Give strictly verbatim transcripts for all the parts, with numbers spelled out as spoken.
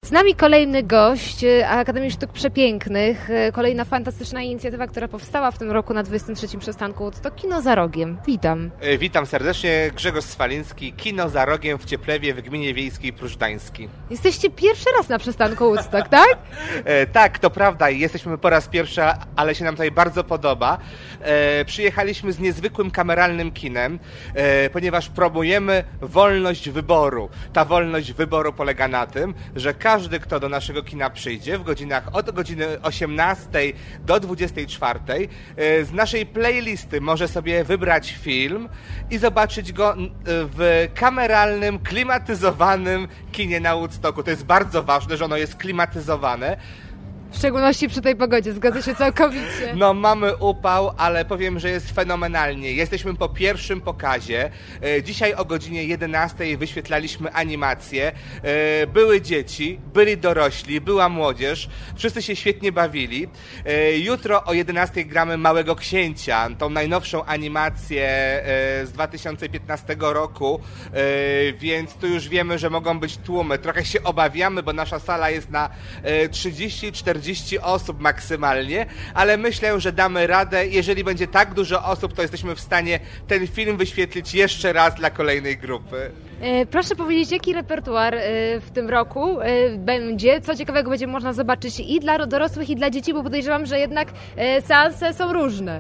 Z nami kolejny gość Akademii Sztuk Przepięknych, kolejna fantastyczna inicjatywa, która powstała w tym roku na dwudziestym trzecim przystanku. To Kino za Rogiem. Witam. Witam serdecznie, Grzegorz Swaliński, Kino za Rogiem w Cieplewie w gminie wiejskiej Prusztański. Jesteście pierwszy raz na przystanku Woodstock, tak? E, tak, to prawda, jesteśmy po raz pierwszy, ale się nam tutaj bardzo podoba. E, przyjechaliśmy z niezwykłym kameralnym kinem, e, ponieważ promujemy wolność wyboru. Ta wolność wyboru polega na tym, że każdy, kto do naszego kina przyjdzie w godzinach od godziny osiemnastej do dwudziestej czwartej, z naszej playlisty może sobie wybrać film i zobaczyć go w kameralnym, klimatyzowanym kinie na Woodstocku. To jest bardzo ważne, że ono jest klimatyzowane. W szczególności przy tej pogodzie, zgodzę się całkowicie. No mamy upał, ale powiem, że jest fenomenalnie. Jesteśmy po pierwszym pokazie. Dzisiaj o godzinie jedenastej wyświetlaliśmy animację. Były dzieci, byli dorośli, była młodzież. Wszyscy się świetnie bawili. Jutro o jedenastej gramy Małego Księcia, tą najnowszą animację z dwa tysiące piętnastego roku, więc tu już wiemy, że mogą być tłumy. Trochę się obawiamy, bo nasza sala jest na trzydzieści czterdzieści osób maksymalnie, ale myślę, że damy radę. Jeżeli będzie tak dużo osób, to jesteśmy w stanie ten film wyświetlić jeszcze raz dla kolejnej grupy. Proszę powiedzieć, jaki repertuar w tym roku będzie? Co ciekawego będzie można zobaczyć i dla dorosłych, i dla dzieci, bo podejrzewam, że jednak seanse są różne.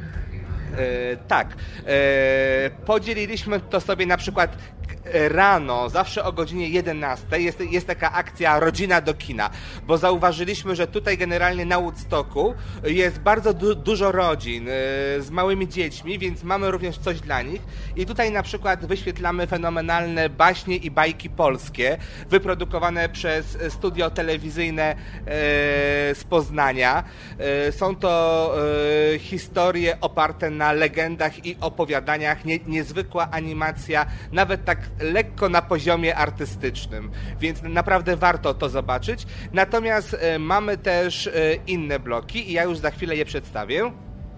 E, tak. E, podzieliliśmy to sobie na przykład rano, zawsze o godzinie jedenastej jest, jest taka akcja Rodzina do kina, bo zauważyliśmy, że tutaj generalnie na Woodstocku jest bardzo du- dużo rodzin e, z małymi dziećmi, więc mamy również coś dla nich i tutaj na przykład wyświetlamy fenomenalne baśnie i bajki polskie, wyprodukowane przez studio telewizyjne e, z Poznania. E, są to e, historie oparte na legendach i opowiadaniach, nie, niezwykła animacja, nawet tak lekko na poziomie artystycznym, więc naprawdę warto to zobaczyć. Natomiast e, mamy też e, inne bloki i ja już za chwilę je przedstawię.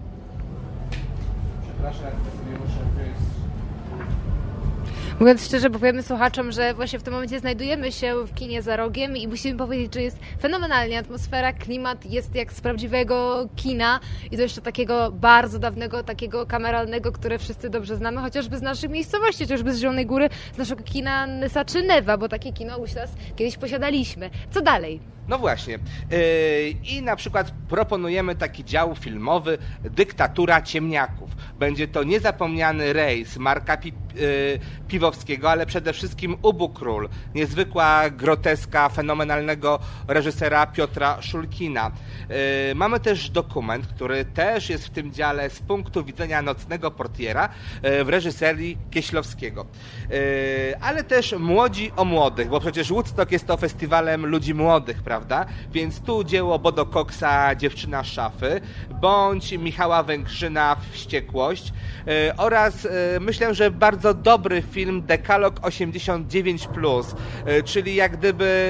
Przepraszam, ja sobie muszę wyjść. Mówiąc szczerze, powiemy słuchaczom, że właśnie w tym momencie znajdujemy się w kinie za Rogiem i musimy powiedzieć, że jest fenomenalnie. Atmosfera, klimat jest jak z prawdziwego kina i to jeszcze takiego bardzo dawnego, takiego kameralnego, które wszyscy dobrze znamy, chociażby z naszych miejscowości, chociażby z Zielonej Góry, z naszego kina Nysa czy Newa, bo takie kino u nas kiedyś posiadaliśmy. Co dalej? No właśnie. Yy, I na przykład proponujemy taki dział filmowy Dyktatura Ciemniaków. Będzie to niezapomniany rejs Marka Pi- yy, Piwowskiego, ale przede wszystkim Ubu Król. Niezwykła groteska fenomenalnego reżysera Piotra Szulkina. Yy, mamy też dokument, który też jest w tym dziale z punktu widzenia nocnego portiera yy, w reżyserii Kieślowskiego. Yy, ale też Młodzi o Młodych, bo przecież Woodstock jest to festiwalem ludzi młodych, prawda? Prawda? Więc tu dzieło Bodo Coxa Dziewczyna z szafy, bądź Michała Węgrzyna Wściekłość yy, oraz yy, myślę, że bardzo dobry film Dekalog osiemdziesiąt dziewięć plus, yy, czyli jak gdyby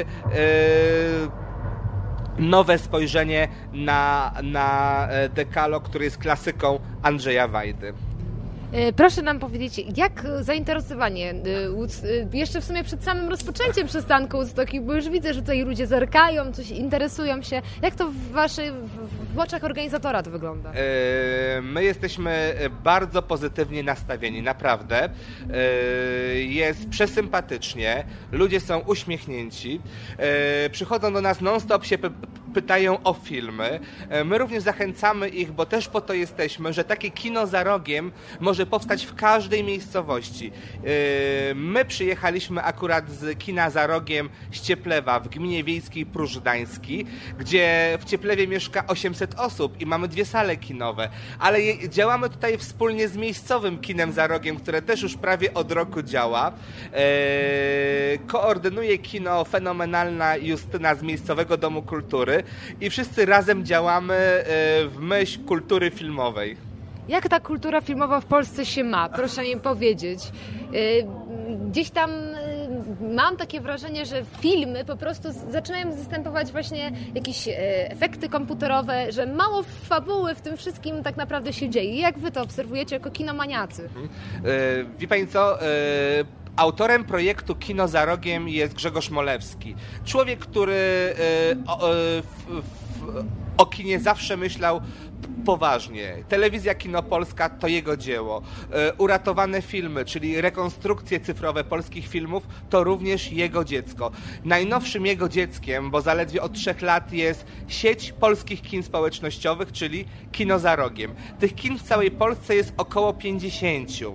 yy, nowe spojrzenie na, na Dekalog, który jest klasyką Andrzeja Wajdy. Proszę nam powiedzieć, jak zainteresowanie jeszcze w sumie przed samym rozpoczęciem przystanku Woodstocku, bo już widzę, że tutaj ludzie zerkają, coś interesują się. Jak to w waszych, w oczach organizatora to wygląda? My jesteśmy bardzo pozytywnie nastawieni, naprawdę. Jest przesympatycznie, ludzie są uśmiechnięci, przychodzą do nas non-stop, się pytają o filmy. My również zachęcamy ich, bo też po to jesteśmy, że takie kino za Rogiem może powstać w każdej miejscowości. My przyjechaliśmy akurat z kina za Rogiem z Cieplewa w gminie wiejskiej Prusztański, gdzie w Cieplewie mieszka osiemset osób i mamy dwie sale kinowe, ale działamy tutaj wspólnie z miejscowym kinem za Rogiem, które też już prawie od roku działa. Koordynuje kino fenomenalna Justyna z miejscowego Domu Kultury i wszyscy razem działamy w myśl kultury filmowej. Jak ta kultura filmowa w Polsce się ma? Proszę mi powiedzieć. Gdzieś tam mam takie wrażenie, że filmy po prostu zaczynają zastępować właśnie jakieś efekty komputerowe, że mało fabuły w tym wszystkim tak naprawdę się dzieje. Jak wy to obserwujecie jako kinomaniacy? Wie pani co? Autorem projektu Kino za Rogiem jest Grzegorz Molewski. Człowiek, który y, o, y, w, w, o kinie zawsze myślał poważnie. Telewizja Kino Polska to jego dzieło. Uratowane filmy, czyli rekonstrukcje cyfrowe polskich filmów, to również jego dziecko. Najnowszym jego dzieckiem, bo zaledwie od trzech lat, jest sieć polskich kin społecznościowych, czyli Kino za Rogiem. Tych kin w całej Polsce jest około pięćdziesięciu.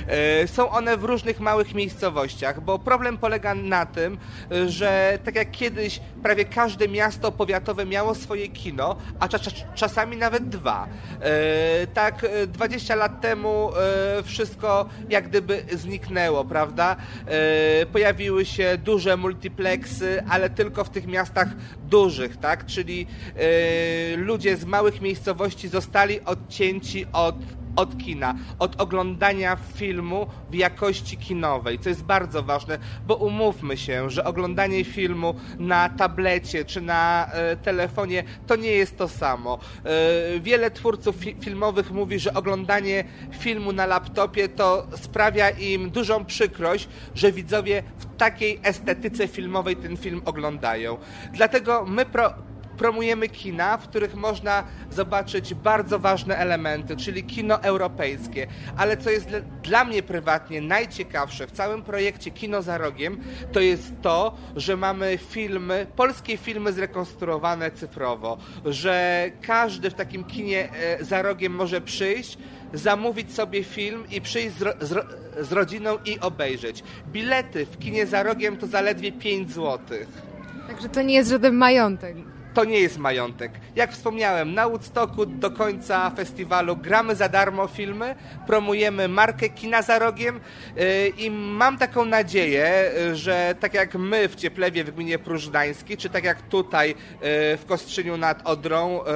Są one w różnych małych miejscowościach, bo problem polega na tym, że tak jak kiedyś prawie każde miasto powiatowe miało swoje kino, a cza- cza- czasami nawet dwa. E, tak dwadzieścia lat temu e, wszystko jak gdyby zniknęło, prawda? E, pojawiły się duże multiplexy, ale tylko w tych miastach dużych, tak? Czyli e, ludzie z małych miejscowości zostali odcięci od od kina, od oglądania filmu w jakości kinowej, co jest bardzo ważne, bo umówmy się, że oglądanie filmu na tablecie czy na e, telefonie to nie jest to samo. E, wiele twórców fi- filmowych mówi, że oglądanie filmu na laptopie to sprawia im dużą przykrość, że widzowie w takiej estetyce filmowej ten film oglądają. Dlatego my pro promujemy kina, w których można zobaczyć bardzo ważne elementy, czyli kino europejskie. Ale co jest dla, dla mnie prywatnie najciekawsze w całym projekcie Kino za Rogiem, to jest to, że mamy filmy, polskie filmy zrekonstruowane cyfrowo, że każdy w takim kinie e, za rogiem może przyjść, zamówić sobie film i przyjść z, ro, z, ro, z rodziną i obejrzeć. Bilety w kinie za rogiem to zaledwie pięć złotych. Także to nie jest żaden majątek. To nie jest majątek. Jak wspomniałem, na Woodstocku do końca festiwalu gramy za darmo filmy, promujemy markę Kina za Rogiem yy, i mam taką nadzieję, że tak jak my w Cieplewie w gminie Próżdański, czy tak jak tutaj yy, w Kostrzyniu nad Odrą yy,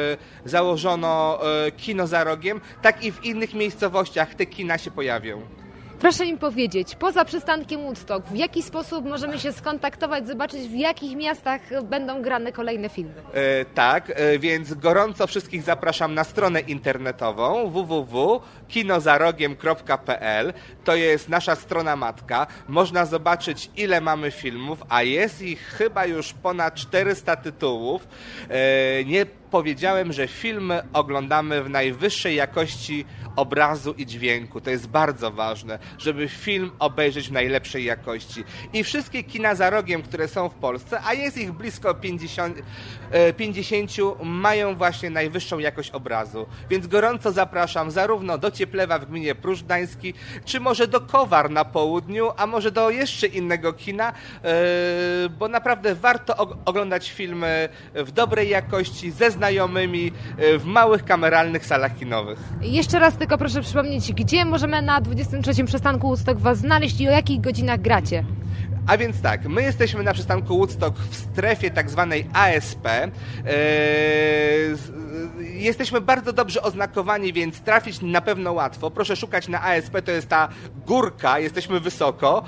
założono yy, Kino za Rogiem, tak i w innych miejscowościach te kina się pojawią. Proszę mi powiedzieć, poza przystankiem Woodstock, w jaki sposób możemy się skontaktować, zobaczyć, w jakich miastach będą grane kolejne filmy? E, tak, e, więc gorąco wszystkich zapraszam na stronę internetową w w w kropka kino za rogiem kropka p l. To jest nasza strona matka. Można zobaczyć, ile mamy filmów, a jest ich chyba już ponad czterysta tytułów. E, nie powiedziałem, że filmy oglądamy w najwyższej jakości obrazu i dźwięku. To jest bardzo ważne, żeby film obejrzeć w najlepszej jakości. I wszystkie kina za rogiem, które są w Polsce, a jest ich blisko pięćdziesiąt, pięćdziesięciu, mają właśnie najwyższą jakość obrazu. Więc gorąco zapraszam zarówno do Cieplewa w gminie Próżdański, czy może do Kowar na południu, a może do jeszcze innego kina, bo naprawdę warto oglądać filmy w dobrej jakości, ze znajomymi, w małych kameralnych salach kinowych. Jeszcze raz tylko proszę przypomnieć, gdzie możemy na dwudziestym trzecim przystanku Woodstock Was znaleźć i o jakich godzinach gracie? A więc tak, my jesteśmy na przystanku Woodstock w strefie tak zwanej A S P. Eee, jesteśmy bardzo dobrze oznakowani, więc trafić na pewno łatwo. Proszę szukać na A S P, to jest ta górka, jesteśmy wysoko.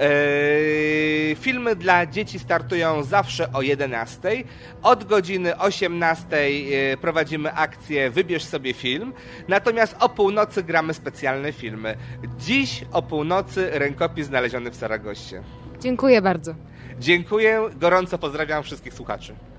Eee, filmy dla dzieci startują zawsze o jedenastej. Od godziny osiemnastej prowadzimy akcję Wybierz sobie film. Natomiast o północy gramy specjalne filmy. Dziś o północy Rękopis znaleziony w Saragoście. Dziękuję bardzo. Dziękuję, gorąco pozdrawiam wszystkich słuchaczy.